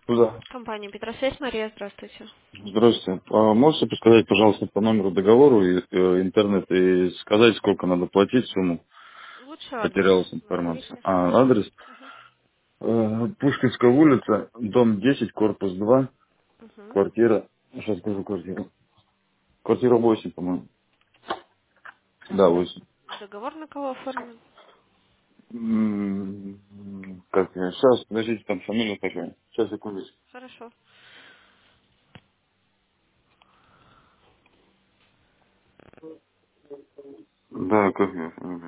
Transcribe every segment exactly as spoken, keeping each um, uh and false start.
Да. Компания Петросвязь, Мария, здравствуйте. Здравствуйте. А можете подсказать, пожалуйста, по номеру договору и, э, интернет и сказать, сколько надо платить, сумму? Лучше адрес Потерялась информация. назовите. А, адрес? Угу. Э, Пушкинская улица, дом десять, корпус два, Угу. квартира... Сейчас скажу квартиру. Квартира восемь, по-моему. Да, Так. восемь. Договор на кого оформлен? М, Как я? Сейчас, подождите, там фамилия такая. Сейчас, секундочку. Хорошо. Да, как я фамилия?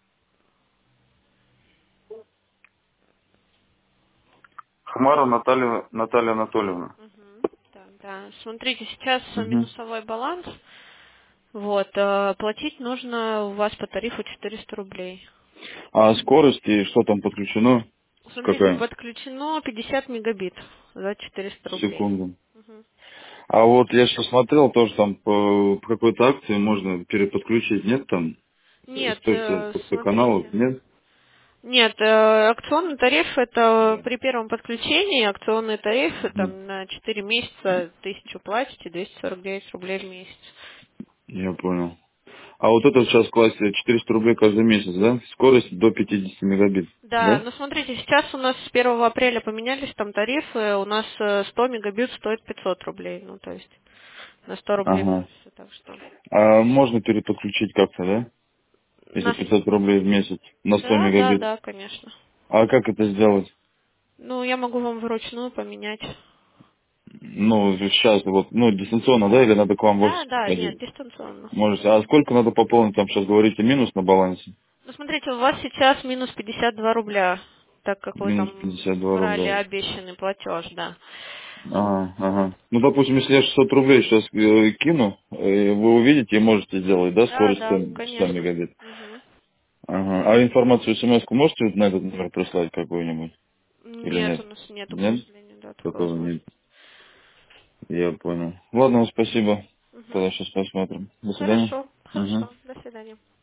Хмара Наталья, Наталья Анатольевна. Угу. Так, да. Смотрите, сейчас Угу. минусовой баланс. Вот, э, платить нужно у вас по тарифу четыреста рублей. А скорость и что там подключено? Смотрите, Какая? подключено пятьдесят мегабит за четыреста рублей. Секунду. Мгм. А вот я сейчас смотрел, тоже там по, по какой-то акции можно переподключить, нет там? Нет, сто э, пятьдесят каналов, смотрите. нет? Нет, э, акционный тариф это при первом подключении, акционный тариф это Мгм. на четыре месяца тысячу платите, двести сорок девять рублей в месяц. Я понял. А вот это сейчас в классе четыреста рублей каждый месяц, да? Скорость до пятидесяти мегабит, Да, да? ну смотрите, сейчас у нас с первого апреля поменялись там тарифы, у нас э, сто мегабит стоит пятьсот рублей, ну то есть на сто рублей Ага. больше, так что. А можно переподключить как-то, да? Если На с- пятьсот рублей в месяц на сто Да, да, мегабит. да, конечно. А как это сделать? Ну, я могу вам вручную поменять. Ну, сейчас вот, ну, дистанционно, да, или надо к вам в Да, офис да, нет, приходить? дистанционно. Можете. А сколько надо пополнить, там сейчас говорите, минус на балансе? Ну, смотрите, у вас сейчас минус пятьдесят два рубля, так как вы Минус там пятьдесят два брали рубля. обещанный платеж, да. Ага, Вот. ага. Ну, допустим, если я шестьсот рублей сейчас э, кину, э, вы увидите и можете сделать, да, Да, скорость сто, да, сто конечно. мегабит? Мгм. Ага. А информацию смс-ку можете вот на этот номер прислать какую-нибудь? Или Нет, у нет? нас нету, к Нет? сожалению, да, такой Такого нет. возможности. Я понял. Ладно, спасибо. Мгм. Тогда сейчас посмотрим. До свидания. Хорошо, Угу. хорошо. До свидания.